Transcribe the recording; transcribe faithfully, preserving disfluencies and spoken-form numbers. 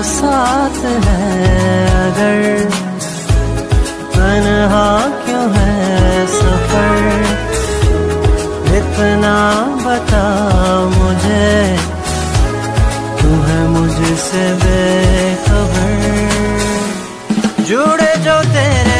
साथ है, अगर तन्हा क्यों है सफर, इतना बता मुझे, तू है मुझसे बेखबर। जुड़े जो तेरे